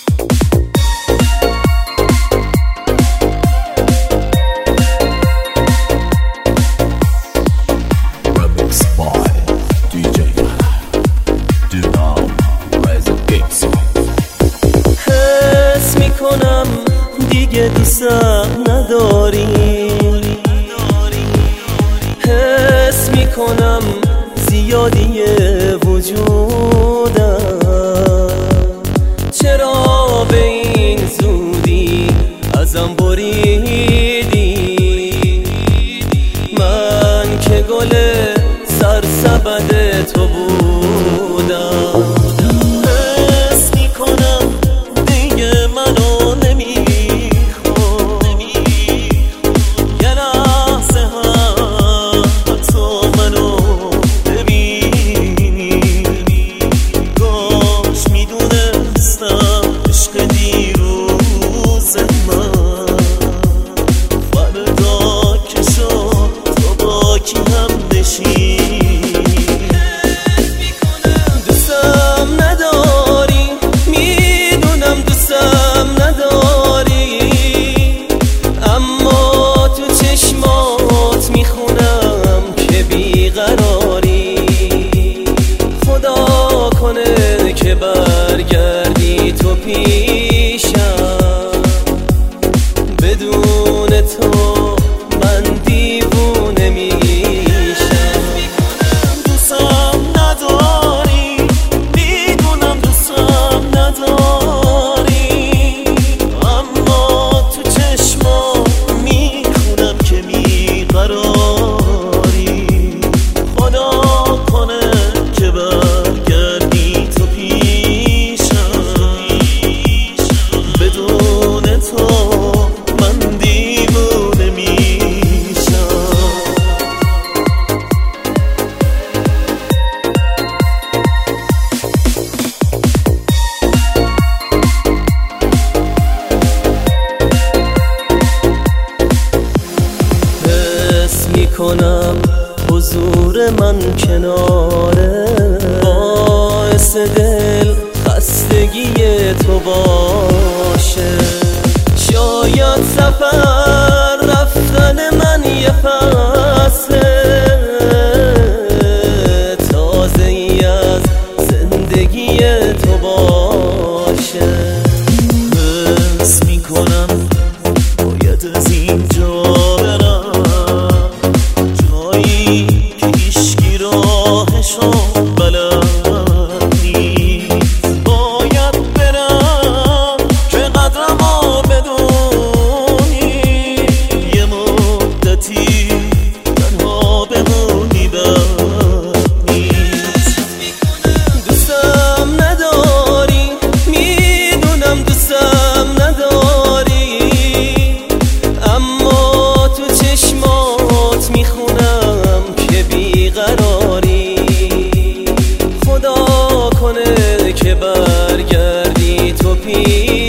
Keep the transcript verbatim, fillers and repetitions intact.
دیگه دوستم نداری، حس میکنم زیادی وجودم، چرا به این زودی ازم بریدی؟ من که گل سرسبد تو بودم. حس میکنم دیگه منو نمیخوام، یه لحظه هم حتی منو ببینی. کاش میدونستم عشق دیروز من فردا که شد تو با کی هم نشینی. که برگردی تو پیشم، بدون تو من دیوونه میشم. دوستم نداری، میدونم دوستم نداری، اما تو چشمام میخونم که میقراری. خدا کنه که برگردی تو کنم حضور من کناره، باعث دل خستگی تو باشه. شاید سفر رفتن من یه فصل تازه ای از زندگی تو باشه. حس میکنم باید از اینجا برم، که هیچکی راهشو بلد نیست. باید برم که قدرمو بدونی، یه مدتی تنها بمونی بد نیست. دوستم نداری، میدونم دوستم نداری، اما تو چشمات میخونم بیقراری. خدا کنه که برگردی تو پیشم،